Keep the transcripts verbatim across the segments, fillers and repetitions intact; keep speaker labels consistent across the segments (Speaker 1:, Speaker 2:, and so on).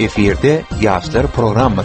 Speaker 1: Efirde Yaşlar programı.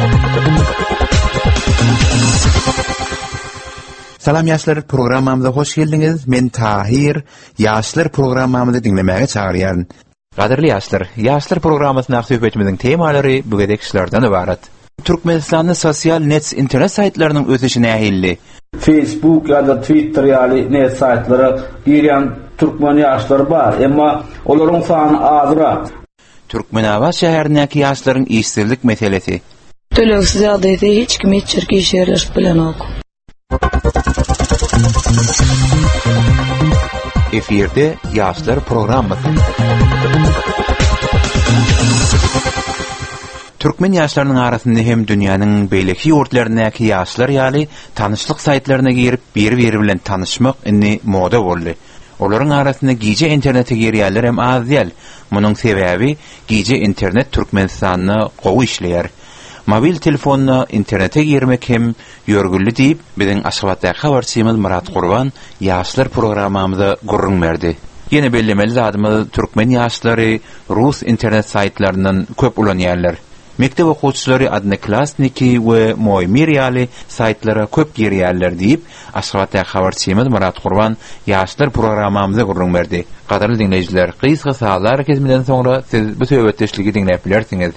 Speaker 1: Salam Yaşlar programımıza hoş geldiniz. Men Tahir. Yaşlar programımızı dinlemeye çağırıyorum. Qadirli Yaşlar, Yaşlar programımızın söhbetimizin temaları bu gedekçilerden ibaret. Türkmenistan'ın sosyal net internet saytlarının ötüşüne ahilli.
Speaker 2: Facebook ya da Twitter ýaly net saytlara giren Türkmen ýaşlary bar, emma olaryň sany azrak.
Speaker 1: Türkmenabad şäherindäki ýaşlaryň işsizlik meselesi.
Speaker 3: Töleksiz ýagdaýda hiç kim hiç ýerge işerleşip bilenok.
Speaker 1: Efirde Yaşlar programı. Türkmen ýaşlarynyň arasynda hem dünýäniň beýleki ýurtlaryndaky ýaşlar ýaly tanışlyk saytlaryna girip bir-biri bilen tanışmak inni moda boldy. Olaryň arasynda giýje internete girýärler hem az däl. Munyň sebäbi giýje internet Türkmenistanyny gowy işleýär. Mobil telefonna internete girmek hem ýörgülli diýip biziň Aşgabatdaky habarçymyz Murat Gurban ýaşlar programmamyzda gurrun berdi. Ýene bellemeli zadymyz Türkmen ýaşlary rus internet saytlarynyň köp ulanýarlar. Mektep okuwçylary Adnoklassniki we Moýmir ýaly saytlara köp girýärler diýip Aşgabatdaky habarçymyz Murat Gurban ýaşlar programmamyzda gurrun berdi. Gaderli dinleýijiler, gysga saatlar kesmeden soňra siz bu söhbetdeşligi dinläp bilersiňiz.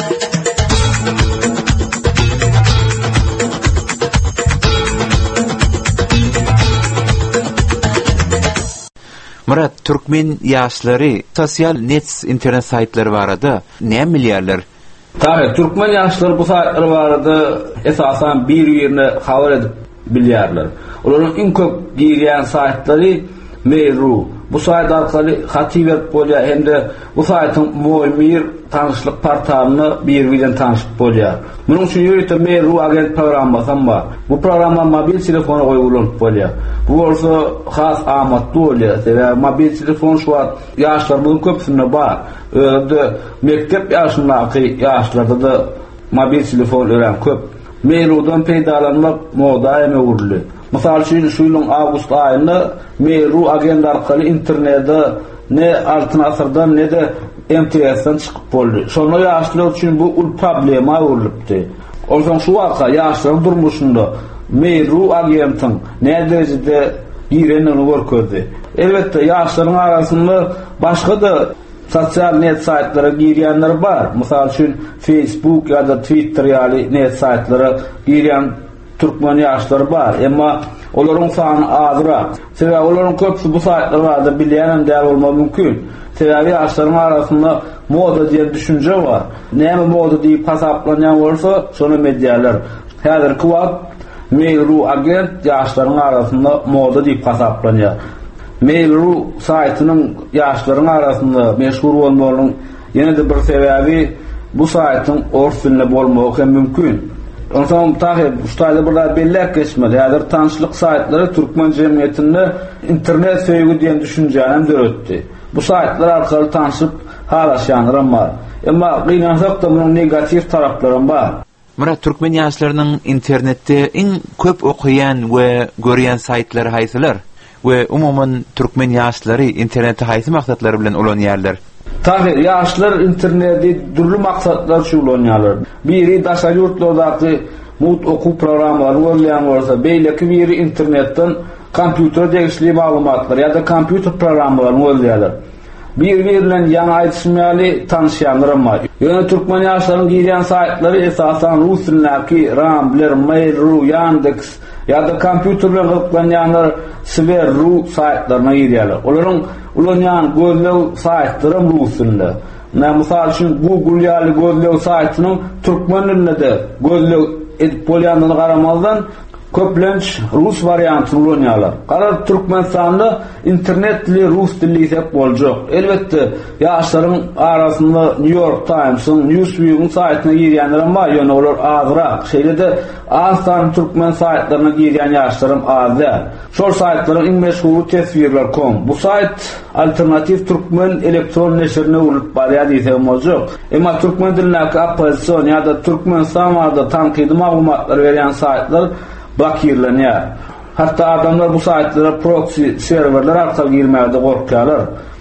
Speaker 1: Murat, Türkmen ýaşlary sosial net internet saytları barada näme bilýärler?
Speaker 2: Tabii, Türkmen ýaşlary bu saytlar barada esasan bir ýerine habar edip bilýärler. Olaryň iň köp girýän saytlary Mail.ru. Bu sayt arkaly haty berip bolýar, hemde bu saytyň Moýmir tanışlyk portalyny bir bilen tanışyp bolýar. Munyň üçin ýöre Mail.ru agent programmasy bar. Bu programma mobil telefona goýulanyp bolýar. Bu bolsa has amatly bolýar. Sebäbi mobil telefon şu wagt ýaşlar buň köpsinde bar. Öňde mektep ýaşyndaky ýaşlarda da mobil telefon ören köp. Mail.ru'dan peýdalanmak moda eme urly. Mysal üçin şu ýylyň awgust aýynda Mail.ru agent arkaly internetde ne altyn asyrdan ne de M T S'den çykyp boldy. Şonu ýaşlar üçin bu ul problema urlypdy. Olsa şu wagtda ýaşlaryň durmuşynda Mail.ru agentyň ne derejede girenini görkezdi. Elbetde ýaşlaryň arasynda başga da sosial net saytlara girýänler bar. Mysal üçin Facebook ya da Twitter ýaly net saytlara girýän Türkmen ýaşlary bar, emma olaryň sany azrak. Sebäbi olaryň köpsi bu saytlar barda bilýän däl bolmagy mümkin. Sebäbi ýaşlaryň arasynda moda diýen düşünje bar. Näme moda diýip hasaplanýan bolsa, şonu medialar. Häzirki wagt Mail.ru agent ýaşlaryň arasynda moda diýip hasaplanýar. Mail.ru saytynyň ýaşlaryň arasynda meşhur bolmagynyň ýene-de bir sebäbi bu saytyň ors dilinde bolmagy hem mümkin. Ondan taýip ustaýda burada belläp geçmeli. Häzir tanışlyk saytlary Türkmen jemgyýetinde internet söýgü diýen düşünjäni döretdi. Bu saytlar arkaly tanışyp halaşýanlar bar. Emma gynansak da munyň negativ taraplary bar.
Speaker 1: Murat, Türkmen ýaşlarynyň internetde iň köp okuyan we görýän saytlary haýsylar? We umumyň Türkmen ýaşlary internetde haýsy maksatlary bilen ulanýarlar? Tabii,
Speaker 2: ýaşlar internetde durly maksatlar üçin ulanýarlar. Biri daşa ýurtlardaky mut okuw programmalaryny görýän bolsa, beýleki biri internetden kompýuter degişli maglumatlar ya da kompýuter programmalaryny görýärler. Bir-biri bilen ýany aýdyşmaly tanışýanlar bar. Ýöne Türkmen ýaşlarynyň girýän saytlary esasan rus dilindäki Rambler, Mail.ru, Yandex ya da kompýuter bilen gyrklanýanlar Sver.ru saytlaryna girýärler. Olaryň ulanýan gözlew saytlary rus dilinde. Mysal üçin Google ýaly gözlew saytynyň türkmen dilinde gözlew edip bolýandygyny garamazdan köplenç rus variantyny ulanýarlar. Garar Türkmenistanda internet dili rus dili ýetip boljak. Elbetde ýaşlaryň arasynda New York Times'ın, Newsweek'in saytyna girýänler bar, ýöne olar azrak. Şeýle-de az san türkmen saytlaryna girýän ýaşlarym az däl. Şol saytlaryň iň meşhur tesvirler nokta com. Bu sayt alternativ türkmen elektron neşrine ulyp barýar diýsem boljak. Emma türkmen dilindäki oppozisiýon ýa-da Türkmenistan barada tanqidi maglumatlar berýän saytlar blokirlenýär. Hatta adamlar bu saytlara proxy serverler arkaly girmäde gorkýarlar.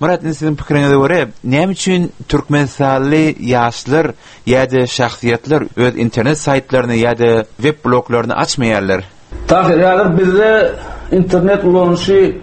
Speaker 1: Murat, sizin pikiriňize görä, näme üçin türkmensanly ýaşlar ýa-da şahsiýetler öz internet saytlaryny ýa-da web bloglaryny açmaýarlar?
Speaker 2: Tahir bizde internet ulanışı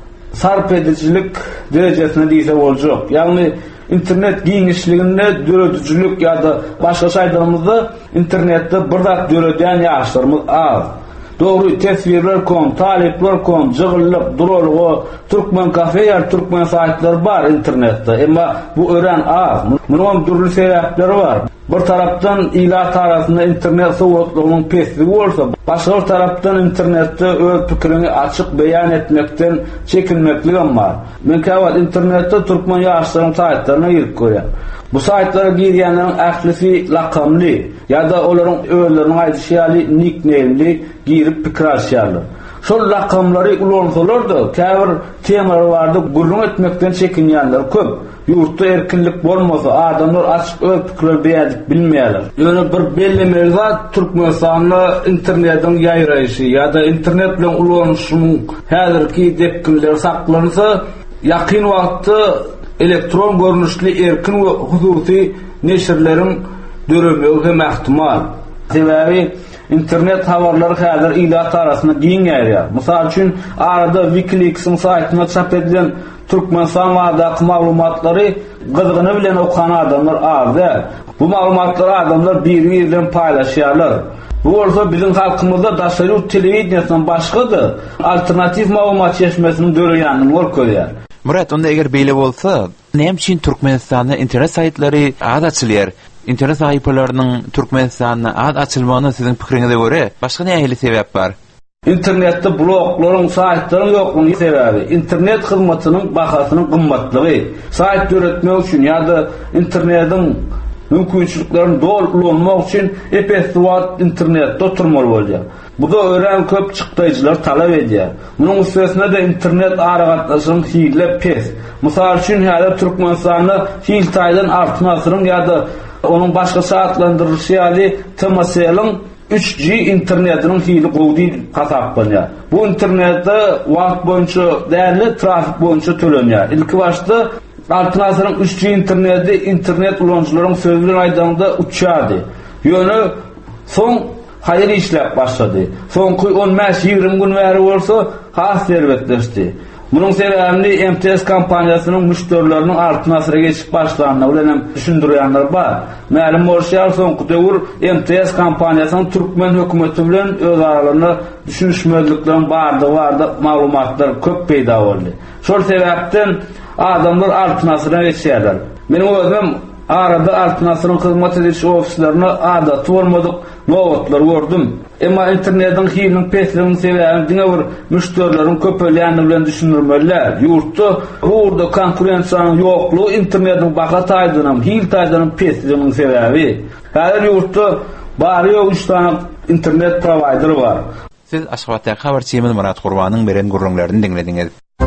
Speaker 2: sarp edicilik derejesine diýse boljak. Ýagny internet giňişliginde döredicilik ýa-da başga saýtlarymyzda internetde birdak döredýän ýaşlarymyz az. Doğru tesvirler kom, talepler kom, jygyllyk, durolgo, Türkmen kafe ýa Türkmen saytlar bar internetde. Emma bu ören az. Munun durly sebäpleri bar. Bir tarapdan ila tarafında internet sowatlarynyň pestligi bolsa, başga bir tarapdan internetde öz pikirini açyk beýan etmekden çekinmekligem bar. Men käwat internetde Türkmen ýaşlarynyň saytlaryna girip görýär. Bu saytlara girýänlerin ählisi lakamly ýa-da olaryň özleriniň aýdyşýaly nickname'li girip pikir açýarlar. Şol lakamlary ulansalar da käbir temalar bardy, gurrun etmekden çekinýänler köp. Yurtda erkinlik bolmasa adamlar açyk öz pikirler beýandyk bilmeýärler. Ýöne bir belli mevzuat Türkmenistanyň internetiň ýaýraýyşy ýa-da internet bilen ulanýyşynyň häzirki depkinleri saklansa, ýakyn wagtda elektron görnüşli erkin we hususy neşirleriň döremeýi hem ähtimal. Sebäbi internet habarlary häzir ila tarasynda giň ýaýrar. Mysal üçin arada WikiLeaks'ın saýtyna çap edilen Türkmenistan wagtdaky maglumatlary gyzgyny bilen okuyan adamlar az. Bu maglumatlary adamlar bir-biri bilen paýlaşýarlar. Bu bolsa bizim halkymyzda daşary telewiziýasynyň başgady alternativ maglumat ýeşmesini döreýänini görkezýär.
Speaker 1: Murat, onda eger beýle bolsa, näme üçin Türkmenistanda internet saytlary az açylýar? İnternet sahiplerining Türkmenistanyň az açylmagyna siziň pikiriňize görä, başga näme sebäp bar?
Speaker 2: İnternetde bloglaryň, saytlaryň ýoklugyny sebäbi internet hyzmatynyň bahasynyň gymmatlygy. Sayt döretmek üçin ýa-da internetiň mümkinçiliklerini dol ulanmak üçin epes wagt internetde oturmaly bolýar. Bu da ören köp çykdyjylar talap edýär. Munyň üstesine de internet aragatlaşynyň hile pes. Mysal üçin häzir Türkmenistanyň hil taýdan artmasynyň ýa-da onun başga saatlandyrylýy ýaly T M S-nyň üç G internetiniň hili gowdy hasap bolýar. Bu internetde wagt boýunça däli trafik boýunça tölenýär. Ilki başda altı asryň üç G interneti internet ulanjylaryň sözleri aýdanda uçýardy. Ýöne soň hayır işläp başlady. Soňky on beş ýygrimi gün bäri bolsa has serwetleşdi. Munyň sebäbini M T S kompaniýasynyň müşterileriniň altı asra geçip başlanyna bilen düşündirýänler bar. Mälim bolýar soňky döwür M T S kompaniýasynyň Türkmen hökümeti bilen öz aralaryna düşünüşmezlikler bardy, bardy maglumatlar köp peýda boldy. Şol sebäpden adamlar altı asra geçýärler. Menim özüm arada altı asryň hyzmat edilýän ofislerine adaty bolmadyk nowatlar gördüm. Emma internetiň hiliniň pesliginiň sebäbi diňe bir müşterileriň köpelýäni bilen düşündirmeler. Ýurtda hurda konkurensiýanyň ýoklugy internetiň baha taýdynyň, hil taýdynyň pesliginiň sebäbi. Häzir ýurtda bary üç tane internet provider bar.
Speaker 1: Siz Aşgabatda habarçymyň Murat Gurbanyň beren gurrunlaryny dinlediňiz.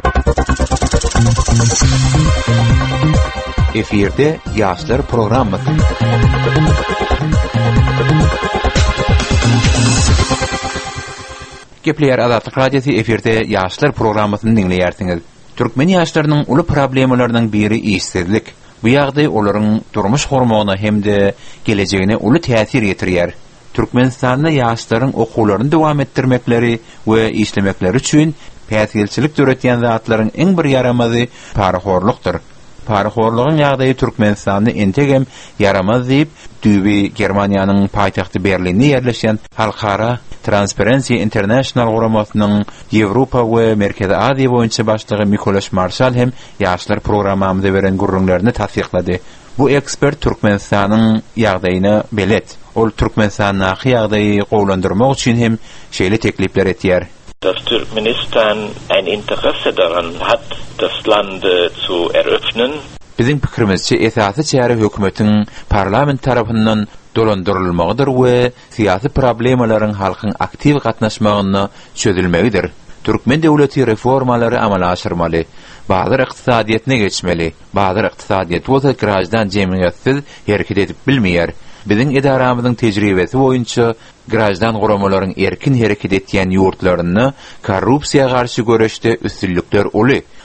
Speaker 1: Efirde Ýaşlar programmy. Gepleýär Azatlyk radiosu efirde Ýaşlar programmasyny dinleýärsiňiz. Türkmen ýaşlarynyň uly problemlarynyň biri işsizlik. Bu ýagdaý olaryň durmuş hormagyna hemde gelejegine uly täsir ýetirýär. Türkmenistanda ýaşlaryň okuwlaryny dowam etdirmekleri we işlemekleri üçin päsgelçilik döretýän zatlaryň iň bir ýaramazy paraxorlukdyr. Paraxorlugyň ýagdaýy Türkmenistanyny entegem yaramaz diýip dübi Germaniýanyň paýtagty Berlinde ýerleşen Halkara Transparency International guramasynyň Ýewropa we Merkezi Aziýa boýunça başlygy Mikolaş Marşal hem ýaşlar programamyzda beren gurrunlaryny tasdiklady. Bu ekspert Türkmenistanyň ýagdaýyny belet. Ol Türkmenistanyň ýagdaýy gowlandyrmak üçin hem şeýle teklipler etýär.
Speaker 4: Dass Turkmenistan ein Interesse daran hat, das Land zu eröffnen.
Speaker 1: Bizim pikirimizçe esasy çäre hökümetiň parlament tarapyndan dolandyrylmagydyr we syýasy problemalaryň halkyň aktiv gatnaşmagyna çözülmegidir. Türkmen döwleti reformalary amala aşyrmaly, bazı ykdysadyetine geçmeli, bazı ykdysadyet bolsa grajdan jemgyýetsiz hereket edip bilmeýär. Bizim edaramyzyň tejribesi boýunça grajdan guramalaryň erkin hereket etýän ýurtlaryny korrupsiýa garşy görüşde üstünlükler uly.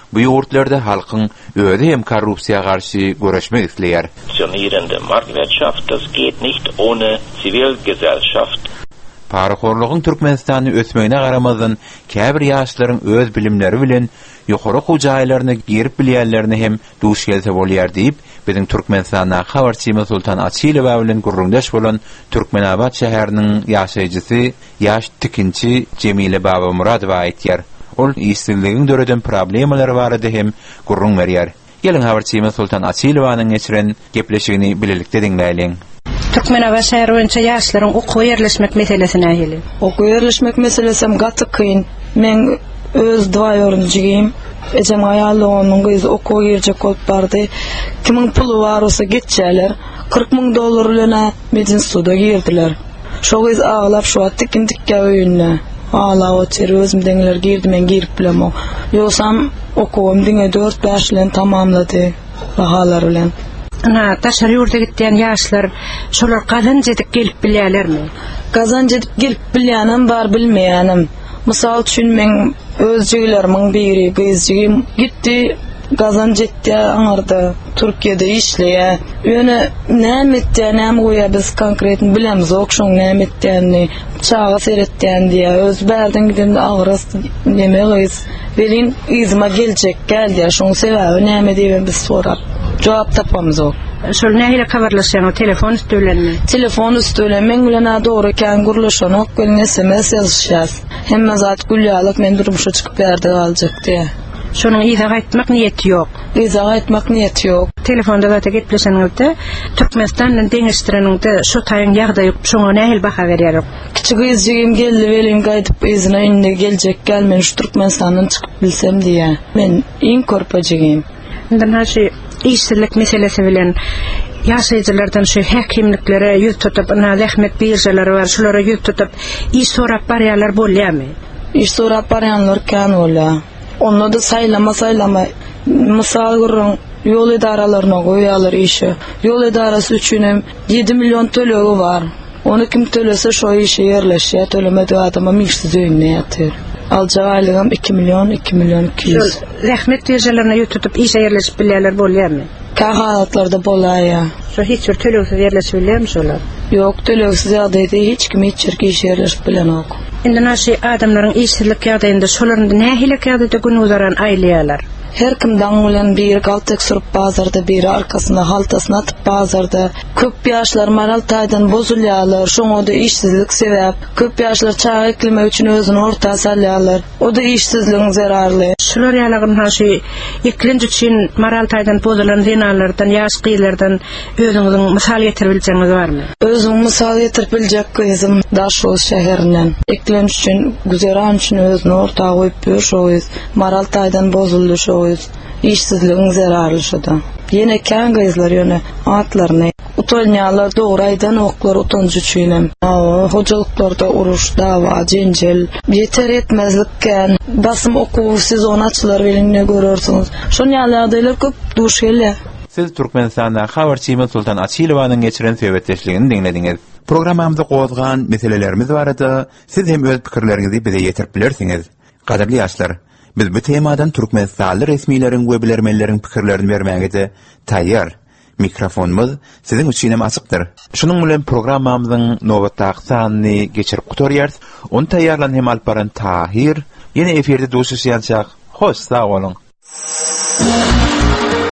Speaker 1: bu ýurtlarda halkyň özi hem korrupsiýa garşy göreşmek isleýär.
Speaker 4: Funktionierende Marktwirtschaft, das geht nicht ohne Zivilgesellschaft.
Speaker 1: Paraxorlugyň Türkmenistany ösmegine garamazdan käbir ýaşlaryň öz bilimleri bilen ýokary hujaýlaryna girip bilýärlerini hem duş gelse bolýar diýip biziň Türkmenistana habarçymy Sultan Açylow bilen gurrundaş bolan Türkmenabad şäheriniň ýaşaýjysy ýaş tikinçi Jemile Baba Muradowa aýtýar. Ol işsizligiň döreden problemalary barady hem gurrun berýär. Gelin habarçymy Sultan Açylowanyň geçiren gepleşigini bilelikde dinläýin.
Speaker 5: Türkmenabad şäheri boýunça ýaşlaryň okuw ýerleşmek meselesine gelip.
Speaker 3: Okuw ýerleşmek meselesem gaty kyn. Men öz dwa öğrenciyim. Ejem aýalygyň gyzy okuw girjek bolup bardy. Kimin pulu bar bolsa gitjeler. kırk ming dollar bilen medin suda girdiler. Şo gyz aglap şu atdykindik öýünle. Ala o çeri özümdenler girdi, men girip bilem. Ýogsam okuwym diňe dört beş bilen tamamlady. Bahalar bilen.
Speaker 5: Ana taşary ýurda gitýän ýaşlar şolar kazan jedip gelip bilýärlermi?
Speaker 3: Kazan jedip gelip bilýänem bar, bilmeýänem. Mysal üçin men öz jiglerimiň biri gyzjygym gitdi, kazan jetdi aňarda Türkiýede işleýär. Ýöne näme etdi, näme goýa biz konkretni bilemiz, okşoň näme etdiňini, çağa seretdiň diýe öz bärden gidende agras näme gyz berin izma geljek geldi, şoň sebäbi näme diýip biz sorap jogap tapamyz ok.
Speaker 5: Şol nähile kabarlaşýan telefon üstülenmi?
Speaker 3: Telefon üstülen men bilen dogry kan gurulşanyk bilen S M S ýazýar. Hemme zat gülýärlik men durmuşa çykyp berdi galjak diýe.
Speaker 5: Şonuň iza gaýtmak niýeti ýok.
Speaker 3: Iza gaýtmak niýeti ýok.
Speaker 5: Telefonda da gepleşenňizde Türkmenistanyň deňişdireninde şu taýyn ýagdaý şoňa nähil baha berýär.
Speaker 3: Kiçik izjigim geldi, belim gaýdyp izine inde geljek gel, men şu Türkmenistanyň çykyp bilsem diýe. Men iň körpejigim.
Speaker 5: Ondan haşy işsizlik meselesi bilen ýaşaýjylardan şu häkimliklere ýüz tutup, ana zähmet birjeleri bar, şolara ýüz tutup iş sorap barýarlar bolýarmy?
Speaker 3: İş sorap barýanlar kan bolýar. Onu da saylama saylama mysal gurrun ýol edaralaryna goýýarlar işi. Ýol edarasy üçin ýedi milyon tölegi bar. Onu kim tölese şo işe ýerleşýär, tölemedi adama işsiz öýünde ýatyr. Aljak aylygam iki milyon, iki milyon iki yüz.
Speaker 5: Zähmet birjelerini ýüz tutup işe ýerleşip bilýärler bolýarmy?
Speaker 3: Kahalatlarda bolýar.
Speaker 5: Şo hiç bir tölegsiz ýerleşip bilýärmi şolar?
Speaker 3: Ýok, tölegsiz ýagdaýda hiç kim hiç ýerge iş ýerleşip bilen ok.
Speaker 5: Indi naşy adamlaryň işsizlik ýagdaýynda şolaryň nähile ýagdaýda gün uzaran aýlaýarlar.
Speaker 3: Her kimden bilen bir galtak surup bazarda, biri arkasına haltasına atıp bazarda. Köp ýaşlar maral taýdan bozulýarlar, şoňa da işsizlik sebäp. Köp ýaşlar çağa ekleme üçin özüni orta salýarlar. O da işsizligiň zararly.
Speaker 5: Şolar ýalagyn haşy eklenji üçin maral taýdan bozulan zinalardan, ýaş gyýlardan özüňiziň mysal getirip biljeňiz barmy?
Speaker 3: Özüň mysal getirip biljek gyzym Daşoz şäherinden. Eklenji üçin, güzeran üçin özüni orta goýup şo maral taýdan bozuldy şo işsizligiň zararly şoda. Ýene kan gyzlar ýöne atlaryny utanýarlar, dogrydan oklar utanjy üçin. Hojalyklarda uruş, dawa, jenjel ýeter etmezlikken basym okuwsyz onaçlar bilen görürsüňiz. Şoňa ýagdaýlar köp duş gelýär.
Speaker 1: Siz Türkmenistana habarçymy Sultan Açylowanyň geçiren söhbetleşligini dinlediňiz. Programamyzda gozgan meselelerimiz barada siz hem öz pikirleriňizi bize ýetirip bilersiňiz. Gaderli ýaşlar, biz bu temadan Türkmenistanly resmiýetiň we bilermenleriň pikirlerini bermäge taýýar. Mikrofonumuz siziň üçin hem açykdyr. Şunuň bilen programmamyzyň nowatdaky sanyny geçirip gutarýar. Onu taýýarlan hem alp baran Tahir. Ýene eferde duşuşýançak. Hoş, sag bolun.